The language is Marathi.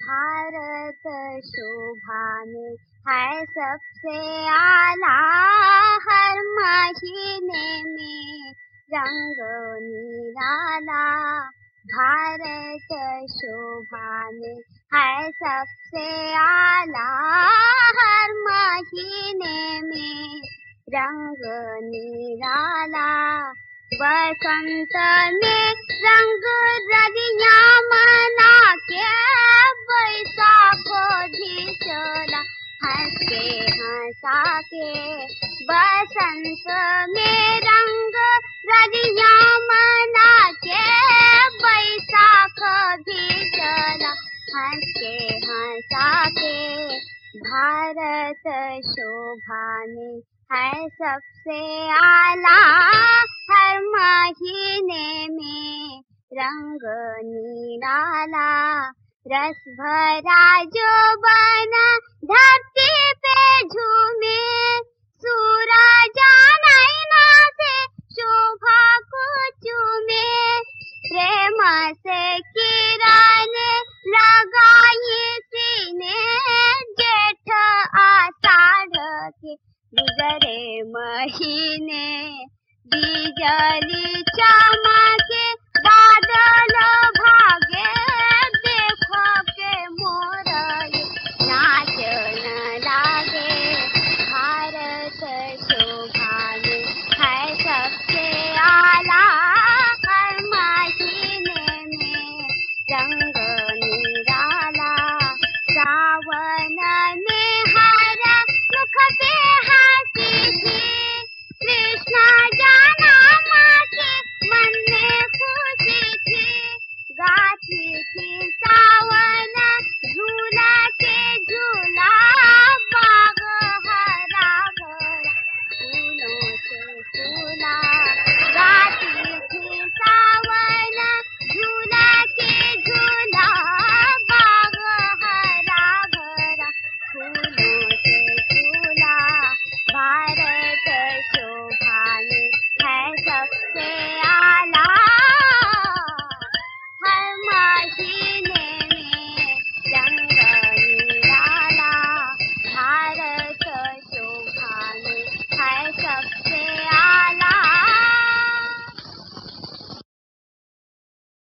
भारत शोभा में है सबसे आला, हर महीने में रंग निराला। भारत शोभा में है सबसे आला, हर महीने में रंग निराला। बसंत में रंग रंगियां मना के, बैसाखो भी चला हंस के हंसा के। बसंत में रंग रंगियां मना के, बैसाख भी चला हंस के हंसा के। भारत शोभा में है सबसे आला, हर महीने में रंग निराला। रस भरा जो बना धरती पे झूमे, सूरज नैना से शोभा को चूमे। प्रेम से किरण लगाई सीने, जेठ आषाढ़ के गुजरे महीने। बिजली चमके बादल भागे, देखो के मोर नाचन लागे। भारत शोभा में है सबसे आला, हर महीने में रंग निराला। सावन में हर मुख पे हंसी थी, कृष्ण जन्म के मन में खुशी थी। गाती थी सावन झूला के झूला, बाग हरा भरा फूलों से फूला। गाती थी सावन झूला के झूला, बाग हरा भरा फूलों से